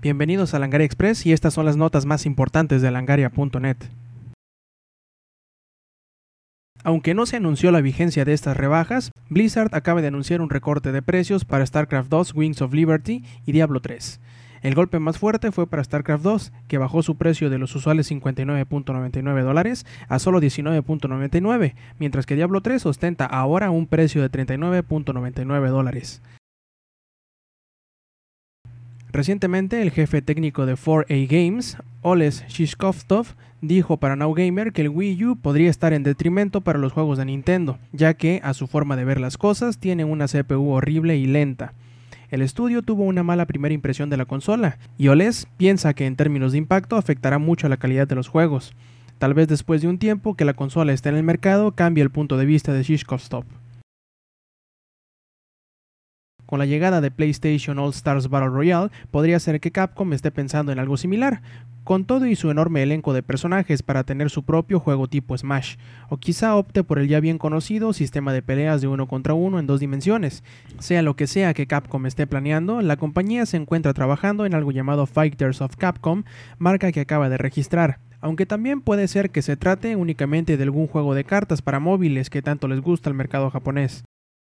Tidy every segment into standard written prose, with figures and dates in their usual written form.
Bienvenidos a Langaria Express y estas son las notas más importantes de Langaria.net. Aunque no se anunció la vigencia de estas rebajas, Blizzard acaba de anunciar un recorte de precios para StarCraft 2, Wings of Liberty y Diablo 3. El golpe más fuerte fue para StarCraft 2, que bajó su precio de los usuales $59.99 a solo $19.99, mientras que Diablo 3 ostenta ahora un precio de $39.99. Recientemente, el jefe técnico de 4A Games, Oles Shishkovtov, dijo para Now Gamer que el Wii U podría estar en detrimento para los juegos de Nintendo, ya que, a su forma de ver las cosas, tiene una CPU horrible y lenta. El estudio tuvo una mala primera impresión de la consola, y Oles piensa que en términos de impacto afectará mucho a la calidad de los juegos. Tal vez después de un tiempo que la consola esté en el mercado cambie el punto de vista de Shishkovtov. Con la llegada de PlayStation All Stars Battle Royale, podría ser que Capcom esté pensando en algo similar, con todo y su enorme elenco de personajes para tener su propio juego tipo Smash, o quizá opte por el ya bien conocido sistema de peleas de 1 contra 1 en 2 dimensiones. Sea lo que sea que Capcom esté planeando, la compañía se encuentra trabajando en algo llamado Fighters of Capcom, marca que acaba de registrar, aunque también puede ser que se trate únicamente de algún juego de cartas para móviles que tanto les gusta al mercado japonés.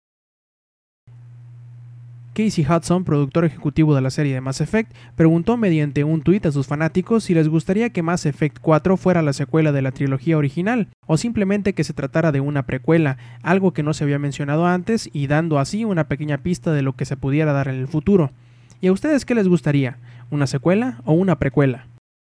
Casey Hudson, productor ejecutivo de la serie de Mass Effect, preguntó mediante un tuit a sus fanáticos si les gustaría que Mass Effect 4 fuera la secuela de la trilogía original, o simplemente que se tratara de una precuela, algo que no se había mencionado antes y dando así una pequeña pista de lo que se pudiera dar en el futuro. ¿Y a ustedes qué les gustaría? ¿Una secuela o una precuela?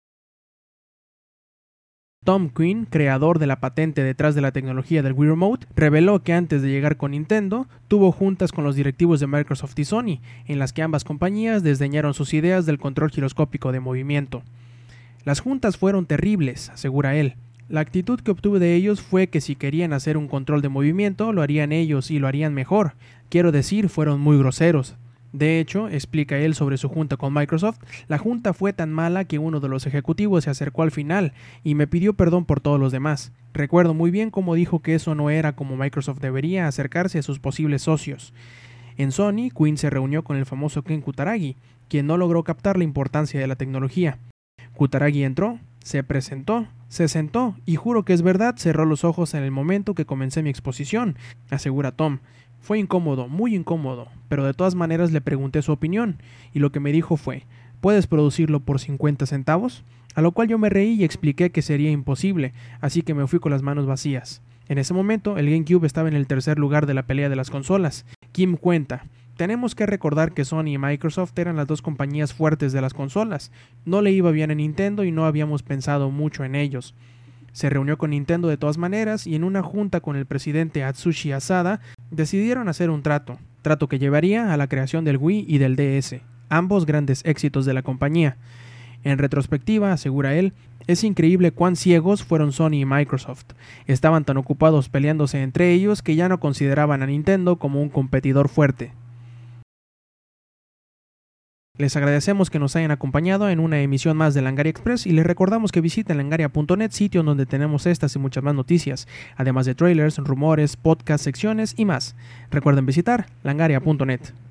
Tom Quinn, creador de la patente detrás de la tecnología del Wii Remote, reveló que antes de llegar con Nintendo, tuvo juntas con los directivos de Microsoft y Sony, en las que ambas compañías desdeñaron sus ideas del control giroscópico de movimiento. Las juntas fueron terribles, asegura él. La actitud que obtuve de ellos fue que si querían hacer un control de movimiento, lo harían ellos y lo harían mejor. Quiero decir, fueron muy groseros. De hecho, explica él sobre su junta con Microsoft, la junta fue tan mala que uno de los ejecutivos se acercó al final y me pidió perdón por todos los demás. Recuerdo muy bien cómo dijo que eso no era como Microsoft debería acercarse a sus posibles socios. En Sony, Quinn se reunió con el famoso Ken Kutaragi, quien no logró captar la importancia de la tecnología. Kutaragi entró, se presentó, se sentó y juro que es verdad, cerró los ojos en el momento que comencé mi exposición, asegura Tom. Fue incómodo, muy incómodo, pero de todas maneras le pregunté su opinión, y lo que me dijo fue, ¿puedes producirlo por 50 centavos? A lo cual yo me reí y expliqué que sería imposible, así que me fui con las manos vacías. En ese momento, el GameCube estaba en el tercer lugar de la pelea de las consolas. Kim cuenta, tenemos que recordar que Sony y Microsoft eran las dos compañías fuertes de las consolas. No le iba bien a Nintendo y no habíamos pensado mucho en ellos. Se reunió con Nintendo de todas maneras y en una junta con el presidente Atsushi Asada decidieron hacer un trato que llevaría a la creación del Wii y del DS, ambos grandes éxitos de la compañía. En retrospectiva, asegura él, es increíble cuán ciegos fueron Sony y Microsoft. Estaban tan ocupados peleándose entre ellos que ya no consideraban a Nintendo como un competidor fuerte. Les agradecemos que nos hayan acompañado en una emisión más de Langaria Express y les recordamos que visiten langaria.net, sitio donde tenemos estas y muchas más noticias, además de trailers, rumores, podcasts, secciones y más. Recuerden visitar langaria.net.